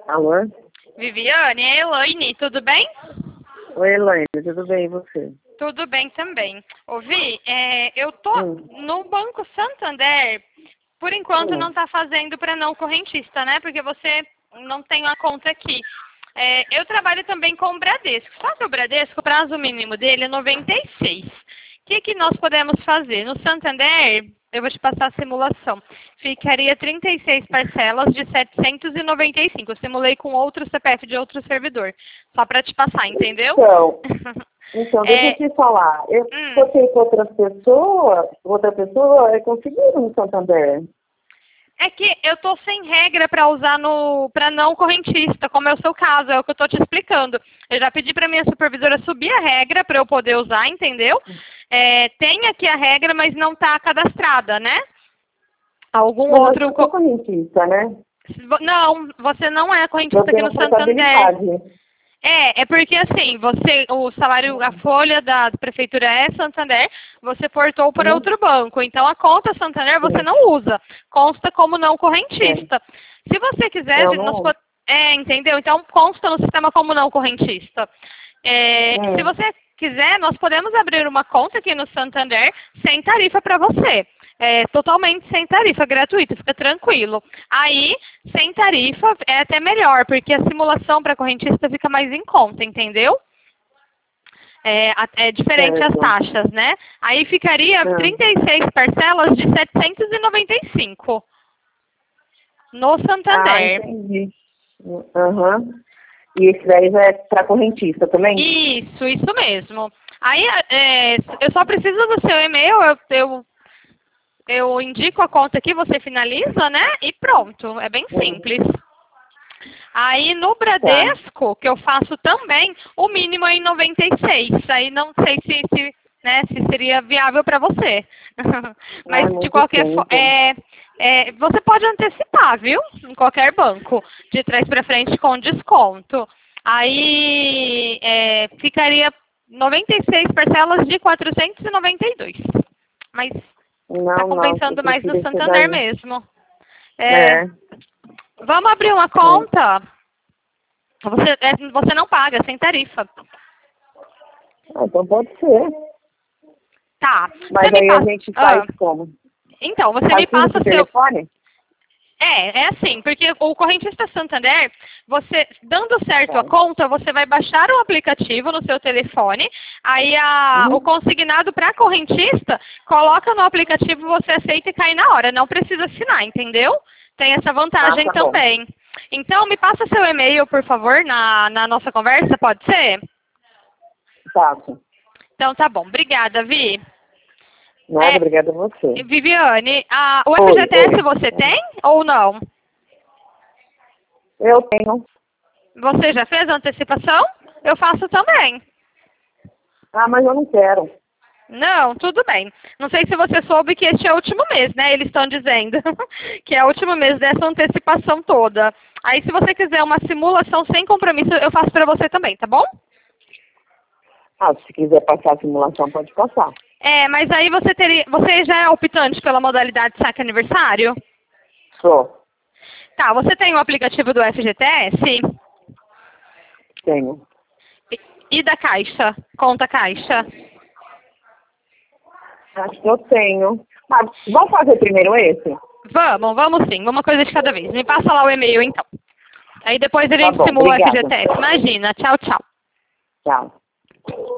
Alô? Viviane, é Elaine, tudo bem? Oi, Elaine, tudo bem e você? Tudo bem também. Ouvi, eu tô Hum. no Banco Santander, por enquanto não Hum. está fazendo para não correntista, né? Porque você não tem uma conta aqui. Eu trabalho também com o Bradesco. Só que o Bradesco, o prazo mínimo dele é 96. O que nós podemos fazer? No Santander, eu vou te passar a simulação. Ficaria 36 parcelas de 795. Eu simulei com outro CPF de outro servidor. Só para te passar, entendeu? Então, deixa eu te falar. Eu Hum. botei com outra pessoa conseguiram no Santander. É que eu tô sem regra para usar para não correntista, como é o seu caso, é o que eu tô te explicando. Eu já pedi para minha supervisora subir a regra para eu poder usar, entendeu? Tem aqui a regra, mas não está cadastrada, né? Algum Mas outro. eu sou correntista, né? Não, você não é correntista Eu aqui tenho no Santander. contabilidade. É porque assim, o salário, a folha da prefeitura é Santander, você portou para Hum. outro banco. Então a conta Santander você Sim. não usa, consta como não É. correntista. Se você quiser, Eu não. entendeu? Então consta no sistema como não correntista. Se Hum. você quiser, nós podemos abrir uma conta aqui no Santander sem tarifa para você. Totalmente sem tarifa, gratuito, fica tranquilo. Aí, sem tarifa, é até melhor, porque a simulação para correntista fica mais em conta, entendeu? É diferente as Certo. taxas, né? Aí ficaria Hum. 36 parcelas de 795 no Ah, Santander. entendi. Aham. E esse daí já é para correntista também? Isso mesmo. Aí, eu só preciso do seu e-mail, eu indico a conta aqui, você finaliza, né? E pronto, é bem Hum. simples. Aí no Tá. Bradesco, que eu faço também, o mínimo é em 96. Aí não sei se seria viável para você. Ah, Mas de muito qualquer forma, tempo. você pode antecipar, viu? Em qualquer banco, de trás para frente com desconto. Aí ficaria 96 parcelas de 492. Mas está Não, nossa, eu compensando mais no prefiro esse Santander daí. mesmo. É. Vamos abrir uma É. conta. Você não paga, sem tarifa. Ah, então pode ser. Tá. Você Mas me aí a passa. gente faz como? Então, você Faz me tudo passa por seu. telefone? É assim, porque o correntista Santander, você, dando certo a Tá. conta, você vai baixar o aplicativo no seu telefone, aí o Uhum. consignado para correntista, coloca no aplicativo, você aceita e cai na hora, não precisa assinar, entendeu? Tem essa Ah, vantagem tá bom. também. Então, me passa seu e-mail, por favor, na nossa conversa, pode ser? Faço. Então, tá bom. Obrigada, Vi. Nada, obrigada a você. Viviane, o Oi, FGTS oi. você tem ou não? Eu tenho. Você já fez a antecipação? Eu faço também. Ah, mas eu não quero. Não, tudo bem. Não sei se você soube que este é o último mês, né? Eles estão dizendo que é o último mês dessa antecipação toda. Aí, se você quiser uma simulação sem compromisso, eu faço para você também, tá bom? Ah, se quiser passar a simulação, pode passar. Mas aí você já é optante pela modalidade saque aniversário? Sou. Tá, você tem o aplicativo do FGTS? Tenho. E da Caixa? Conta Caixa? Acho que eu tenho. Mas vamos fazer primeiro esse? Vamos sim. Uma coisa de cada vez. Me passa lá o e-mail, então. Aí depois a Tá gente bom, simula o obrigada. FGTS. Imagina. Tchau, tchau. Tchau.